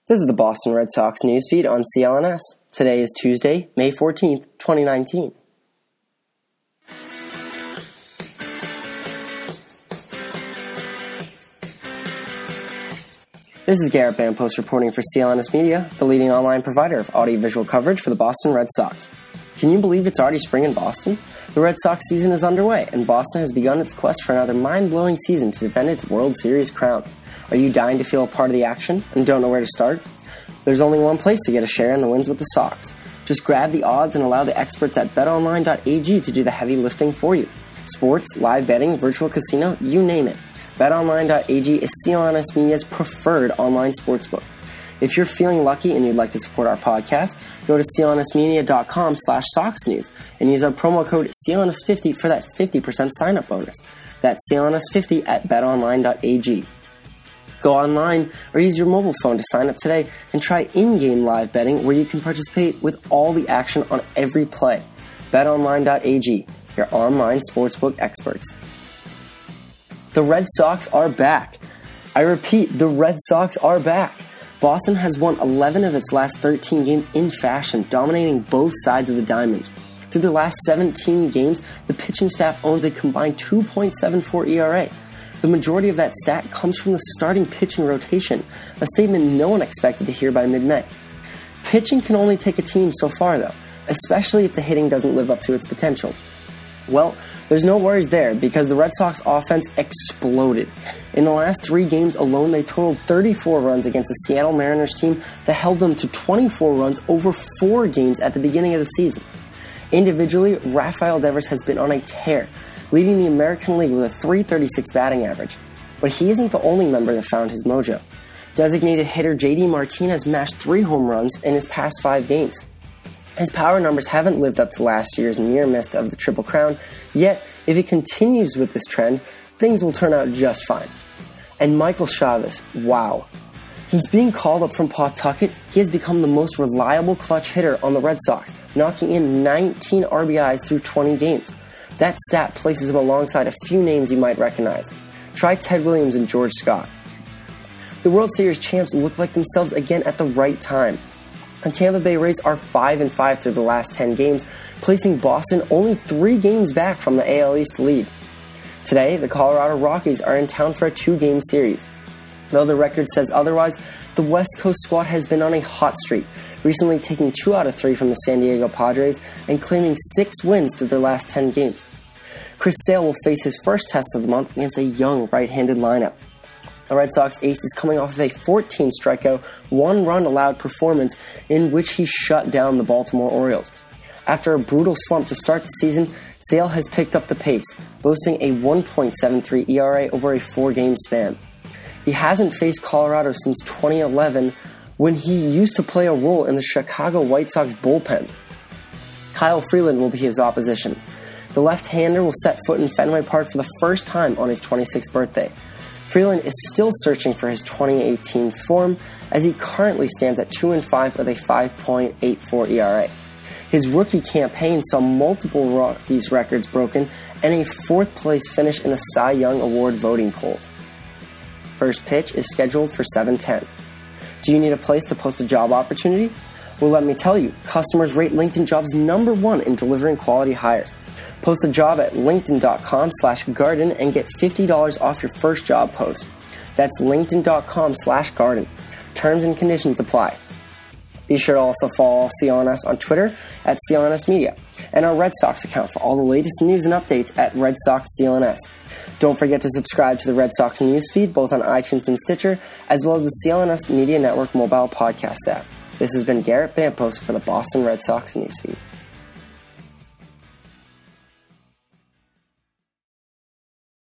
This is the Boston Red Sox newsfeed on CLNS. Today is Tuesday, May 14th, 2019. This is Garrett Bampost reporting for CLNS Media, the leading online provider of audiovisual coverage for the Boston Red Sox. Can you believe it's already spring in Boston? The Red Sox season is underway, and Boston has begun its quest for another mind-blowing season to defend its World Series crown. Are you dying to feel a part of the action and don't know where to start? There's only one place to get a share in the wins with the Sox. Just grab the odds and allow the experts at betonline.ag to do the heavy lifting for you. Sports, live betting, virtual casino, you name it. BetOnline.ag is CLNS Media's preferred online sportsbook. If you're feeling lucky and you'd like to support our podcast, go to clnsmedia.com/SoxNews and use our promo code CLNS50 for that 50% sign-up bonus. That's CLNS50 at betonline.ag. Go online or use your mobile phone to sign up today and try in-game live betting where you can participate with all the action on every play. BetOnline.ag, your online sportsbook experts. The Red Sox are back. I repeat, the Red Sox are back. Boston has won 11 of its last 13 games in fashion, dominating both sides of the diamond. Through the last 17 games, the pitching staff owns a combined 2.74 ERA. The majority of that stat comes from the starting pitching rotation, a statement no one expected to hear by mid-May. Pitching can only take a team so far, though, especially if the hitting doesn't live up to its potential. Well, there's no worries there because the Red Sox offense exploded. In the last 3 games alone, they totaled 34 runs against the Seattle Mariners team that held them to 24 runs over 4 games at the beginning of the season. Individually, Rafael Devers has been on a tear, leading the American League with a .336 batting average. But he isn't the only member that found his mojo. Designated hitter J.D. Martinez mashed 3 home runs in his past 5 games. His power numbers haven't lived up to last year's near miss of the Triple Crown, yet if he continues with this trend, things will turn out just fine. And Michael Chavis, wow. Since being called up from Pawtucket, he has become the most reliable clutch hitter on the Red Sox, knocking in 19 RBIs through 20 games. That stat places him alongside a few names you might recognize. Try Ted Williams and George Scott. The World Series champs look like themselves again at the right time. The Tampa Bay Rays are 5-5 through the last 10 games, placing Boston only 3 games back from the AL East lead. Today, the Colorado Rockies are in town for a 2-game series. Though the record says otherwise, the West Coast squad has been on a hot streak, recently taking 2 out of 3 from the San Diego Padres and claiming 6 wins through their last 10 games. Chris Sale will face his first test of the month against a young right-handed lineup. The Red Sox ace is coming off of a 14-strikeout, 1-run allowed performance in which he shut down the Baltimore Orioles. After a brutal slump to start the season, Sale has picked up the pace, boasting a 1.73 ERA over a 4-game span. He hasn't faced Colorado since 2011, when he used to play a role in the Chicago White Sox bullpen. Kyle Freeland will be his opposition. The left-hander will set foot in Fenway Park for the first time on his 26th birthday. Freeland is still searching for his 2018 form, as he currently stands at 2-5 with a 5.84 ERA. His rookie campaign saw multiple Rockies records broken and a 4th-place finish in the Cy Young Award voting polls. First pitch is scheduled for 7:10. Do you need a place to post a job opportunity? Well, let me tell you, customers rate LinkedIn Jobs #1 in delivering quality hires. Post a job at linkedin.com/garden and get $50 off your first job post. That's linkedin.com/garden. Terms and conditions apply. Be sure to also follow CLNS on Twitter at CLNS Media and our Red Sox account for all the latest news and updates at Red Sox CLNS. Don't forget to subscribe to the Red Sox newsfeed both on iTunes and Stitcher, as well as the CLNS Media Network mobile podcast app. This has been Garrett Bampost for the Boston Red Sox newsfeed.